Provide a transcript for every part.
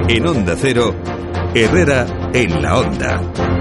En Onda Cero, Herrera en la Onda.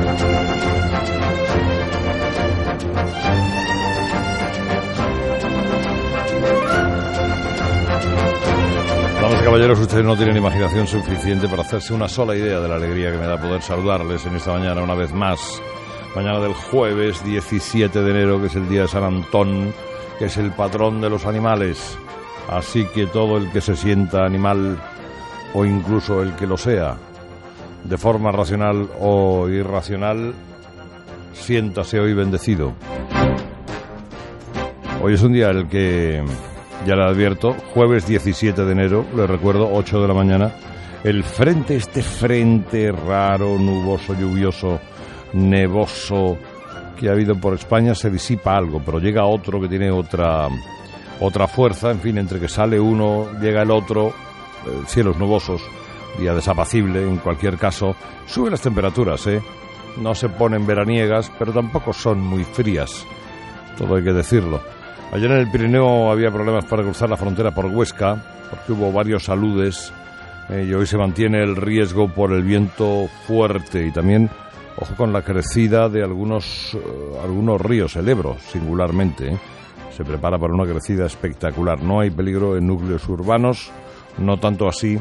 Damas y caballeros, ustedes no tienen imaginación suficiente para hacerse una sola idea de la alegría que me da poder saludarles en esta mañana una vez más. Mañana del jueves 17 de enero, que es el día de San Antón, que es el patrón de los animales. Así que todo el que se sienta animal, o incluso el que lo sea, de forma racional o irracional, siéntase hoy bendecido. Hoy es un día en el que, ya le advierto, jueves 17 de enero, le recuerdo, 8 de la mañana, este frente raro, nuboso, lluvioso, nevoso que ha habido por España se disipa algo, pero llega otro que tiene otra fuerza, en fin, entre que sale uno, llega el otro, cielos nubosos, día desapacible, en cualquier caso, suben las temperaturas, no se ponen veraniegas, pero tampoco son muy frías, todo hay que decirlo. Ayer en el Pirineo había problemas para cruzar la frontera por Huesca, porque hubo varios aludes, y hoy se mantiene el riesgo por el viento fuerte y también, ojo con la crecida de algunos ríos, el Ebro singularmente, se prepara para una crecida espectacular. No hay peligro en núcleos urbanos, no tanto así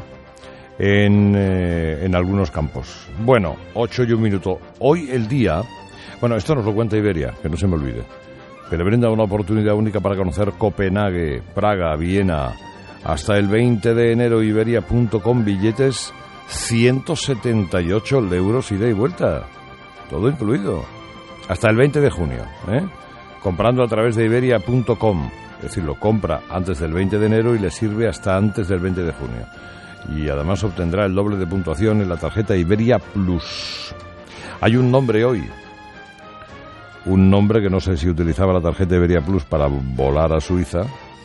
en algunos campos. Bueno, 8 y 1 minuto. Hoy el día, bueno, esto nos lo cuenta Iberia, que no se me olvide, que le brinda una oportunidad única para conocer Copenhague, Praga, Viena. Hasta el 20 de enero, Iberia.com, billetes 178 euros ida y vuelta. Todo incluido. Hasta el 20 de junio, comprando a través de Iberia.com. Es decir, lo compra antes del 20 de enero y le sirve hasta antes del 20 de junio. Y además obtendrá el doble de puntuación en la tarjeta Iberia Plus. Hay un nombre hoy. Un nombre que no sé si utilizaba la tarjeta Iberia Plus para volar a Suiza,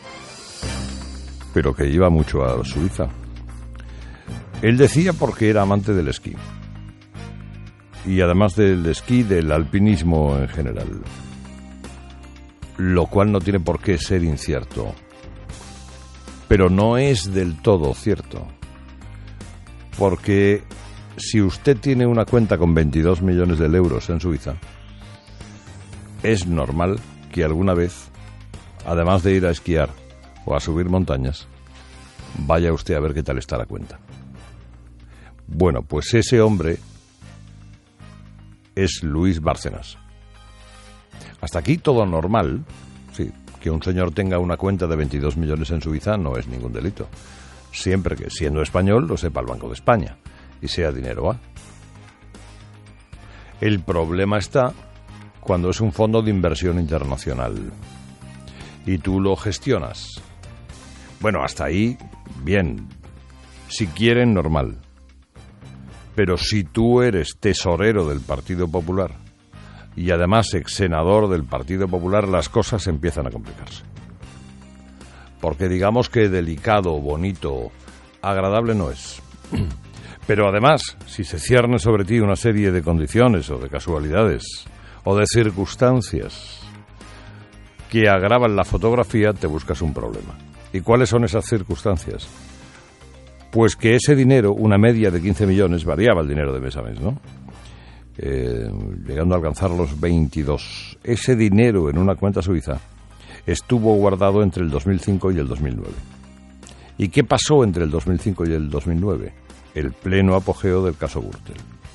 pero que iba mucho a Suiza. Él decía porque era amante del esquí. Y además del esquí, del alpinismo en general. Lo cual no tiene por qué ser incierto. Pero no es del todo cierto. Porque si usted tiene una cuenta con 22 millones de euros en Suiza, es normal que alguna vez, además de ir a esquiar o a subir montañas, vaya usted a ver qué tal está la cuenta. Bueno, pues ese hombre es Luis Bárcenas. Hasta aquí todo normal. Sí, que un señor tenga una cuenta de 22 millones en Suiza no es ningún delito. Siempre que, siendo español, lo sepa el Banco de España y sea dinero A. El problema está cuando es un fondo de inversión internacional y tú lo gestionas. Bueno, hasta ahí, bien. Si quieren, normal. Pero si tú eres tesorero del Partido Popular y además ex-senador del Partido Popular, las cosas empiezan a complicarse. Porque digamos que delicado, bonito, agradable no es. Pero además, si se cierne sobre ti una serie de condiciones o de casualidades o de circunstancias que agravan la fotografía, te buscas un problema. ¿Y cuáles son esas circunstancias? Pues que ese dinero, una media de 15 millones, variaba el dinero de mes a mes, ¿no? Llegando a alcanzar los 22. Ese dinero en una cuenta suiza estuvo guardado entre el 2005 y el 2009. ¿Y qué pasó entre el 2005 y el 2009? El pleno apogeo del caso Gürtel.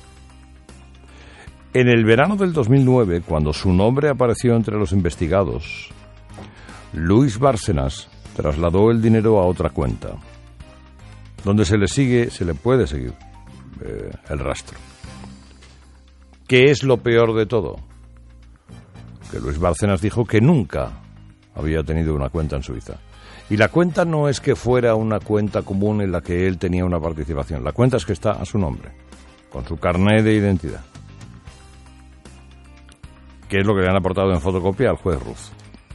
En el verano del 2009, cuando su nombre apareció entre los investigados, Luis Bárcenas trasladó el dinero a otra cuenta, donde se le puede seguir el rastro. ¿Qué es lo peor de todo? Que Luis Bárcenas dijo que nunca había tenido una cuenta en Suiza. Y la cuenta no es que fuera una cuenta común en la que él tenía una participación. La cuenta es que está a su nombre, con su carnet de identidad. ¿Qué es lo que le han aportado en fotocopia al juez Ruz?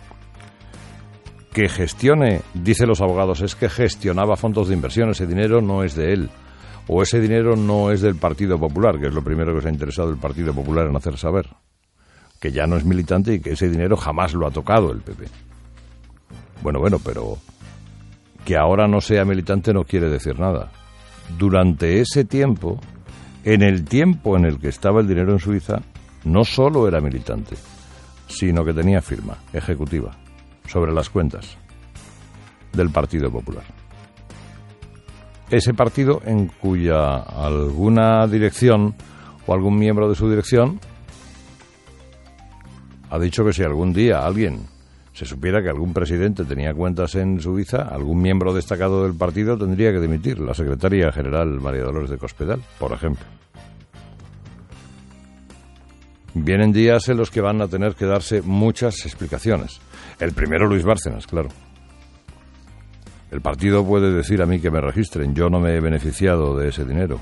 Que gestione, dice los abogados, es que gestionaba fondos de inversión. Ese dinero no es de él. O ese dinero no es del Partido Popular, que es lo primero que se ha interesado el Partido Popular en hacer saber. Que ya no es militante y que ese dinero jamás lo ha tocado el PP. Bueno, pero que ahora no sea militante no quiere decir nada. durante ese tiempo, en el tiempo en el que estaba el dinero en Suiza, no solo era militante, sino que tenía firma ejecutiva sobre las cuentas del Partido Popular. Ese partido en cuya alguna dirección o algún miembro de su dirección ha dicho que si algún día alguien se supiera que algún presidente tenía cuentas en Suiza, algún miembro destacado del partido tendría que dimitir, la secretaria general María Dolores de Cospedal, por ejemplo. Vienen días en los que van a tener que darse muchas explicaciones. El primero, Luis Bárcenas, claro. El partido puede decir a mí que me registren, yo no me he beneficiado de ese dinero.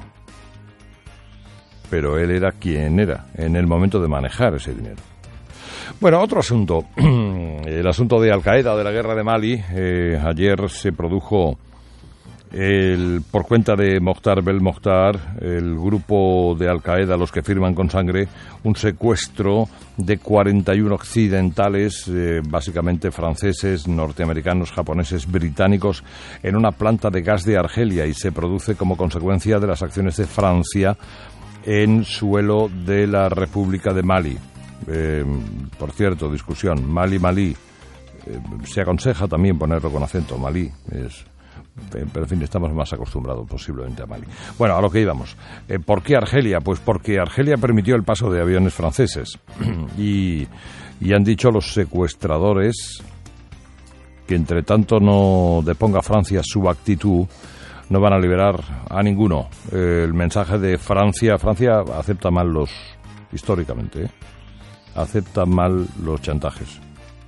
Pero él era quien era en el momento de manejar ese dinero. Bueno, otro asunto, el asunto de Al-Qaeda, de la guerra de Mali. Ayer se produjo, por cuenta de Mokhtar Belmokhtar, el grupo de Al-Qaeda, los que firman con sangre, un secuestro de 41 occidentales, básicamente franceses, norteamericanos, japoneses, británicos, en una planta de gas de Argelia, y se produce como consecuencia de las acciones de Francia en suelo de la República de Mali. Por cierto, discusión, Mali, se aconseja también ponerlo con acento, Malí, pero en fin, estamos más acostumbrados posiblemente a Mali. Bueno, a lo que íbamos. ¿Por qué Argelia? Pues porque Argelia permitió el paso de aviones franceses y han dicho los secuestradores que entre tanto no deponga Francia su actitud, no van a liberar a ninguno. El mensaje de Francia acepta mal históricamente, acepta mal los chantajes.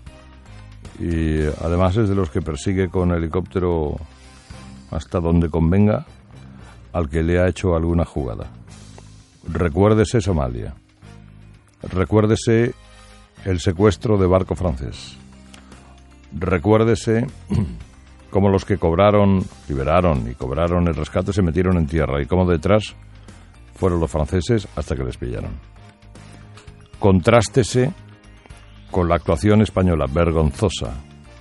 Y además es de los que persigue con helicóptero hasta donde convenga al que le ha hecho alguna jugada. Recuérdese Somalia. Recuérdese el secuestro de barco francés. Recuérdese cómo los que liberaron y cobraron el rescate se metieron en tierra y cómo detrás fueron los franceses hasta que les pillaron. Contrástese con la actuación española vergonzosa,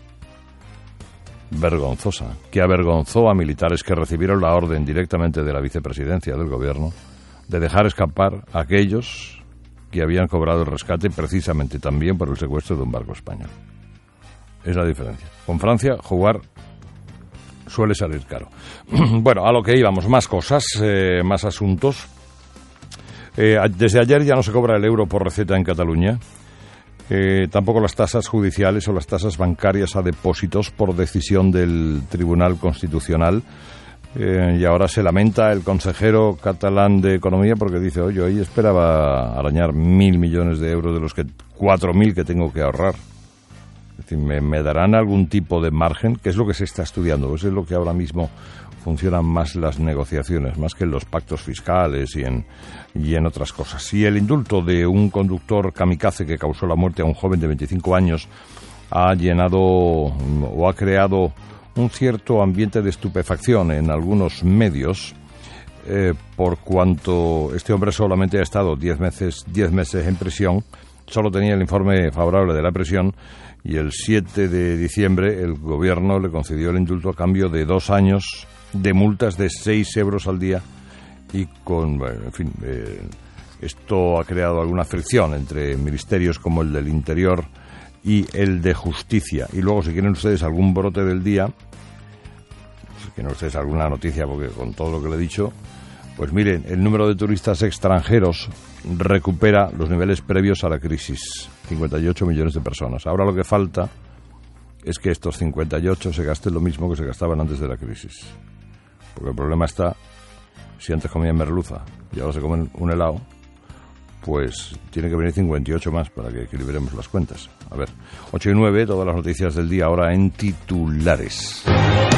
que avergonzó a militares que recibieron la orden directamente de la vicepresidencia del gobierno de dejar escapar a aquellos que habían cobrado el rescate precisamente también por el secuestro de un barco español. Es la diferencia. Con Francia jugar suele salir caro. Bueno, a lo que íbamos, más cosas, más asuntos. Desde ayer ya no se cobra el euro por receta en Cataluña. Tampoco las tasas judiciales o las tasas bancarias a depósitos por decisión del Tribunal Constitucional. Y ahora se lamenta el consejero catalán de Economía porque dice, oye, hoy esperaba arañar 1.000 millones de euros de los que 4.000 que tengo que ahorrar. Es decir, ¿me darán algún tipo de margen? ¿Qué es lo que se está estudiando? Eso es lo que ahora mismo funcionan más las negociaciones, más que en los pactos fiscales y en otras cosas. Y el indulto de un conductor kamikaze que causó la muerte a un joven de 25 años ha llenado o ha creado un cierto ambiente de estupefacción en algunos medios, por cuanto este hombre solamente ha estado 10 meses en prisión, solo tenía el informe favorable de la prisión, y el 7 de diciembre el gobierno le concedió el indulto a cambio de 2 años de multas de 6 euros al día y esto ha creado alguna fricción entre ministerios como el del Interior y el de Justicia. Y luego, si quieren ustedes algún brote del día, si quieren ustedes alguna noticia, porque con todo lo que le he dicho, pues miren, el número de turistas extranjeros recupera los niveles previos a la crisis, 58 millones de personas. Ahora lo que falta es que estos 58 se gasten lo mismo que se gastaban antes de la crisis. Porque el problema está, si antes comían merluza y ahora se comen un helado, pues tiene que venir 58 más para que equilibremos las cuentas. A ver, 8 y 9, todas las noticias del día ahora en titulares.